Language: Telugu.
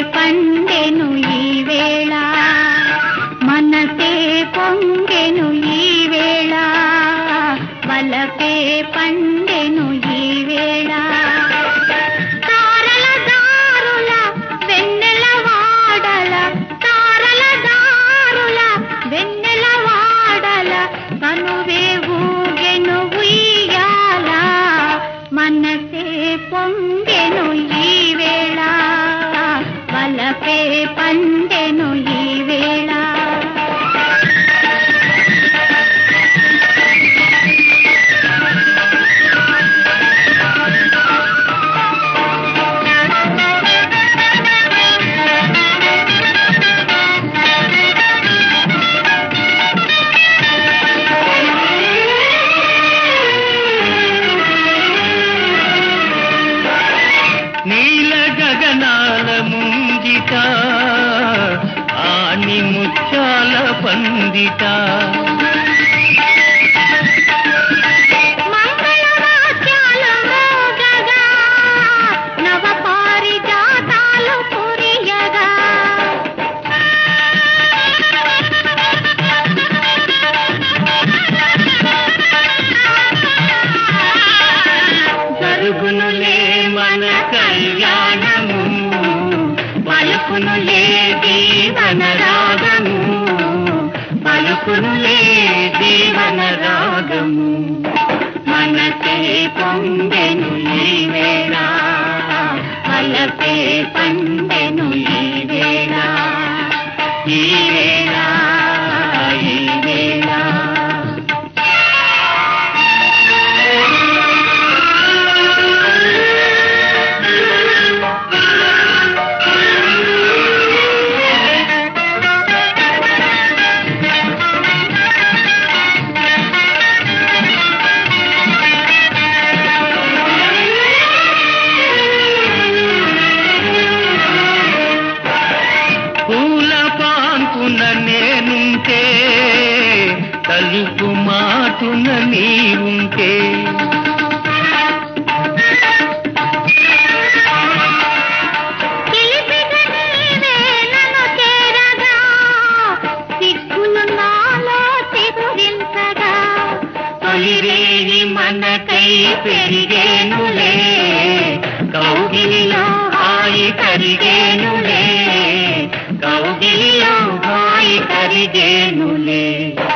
పండెను ఈ వేళ మనసే పొంగెను ఈ వేళ వలపే పండెను ఈ వేళ తారల దారుల వెన్నెల వాడల తారల దారుల వెన్నెల వాడల కనువే ఊగెను ఉయ్యాల మనసే పొంగెను ఈ వేళ వలపే పండెను ఈ వేళ నీల గగనాల ముంగిట ఆని ముత్యాల పందిట మంగళవాద్యాలు మోగగా నవ పారిజాతాలు కురియగా జరుగునులే మన కళ్యాణము పలుకునులే జీవన రాగము పలుకునులే జీవన రాగము మనసే పొందెను ఈ వేళ వలపే పండెను ఈ వేళ ఈ వేళ ఈ వేళ పూల పాన్పున నేనుంటే తలుపు మాటున నీవుంటే చిలిపిగా నీవే నన్ను చేరగా సిగ్గులు నాలో చిగురించగా తొలిరేయి మనకై పెరిగేనులే కౌగిలిలో హాయి కరిగేనులే కౌగిలిలో హాయి కరిగేనులే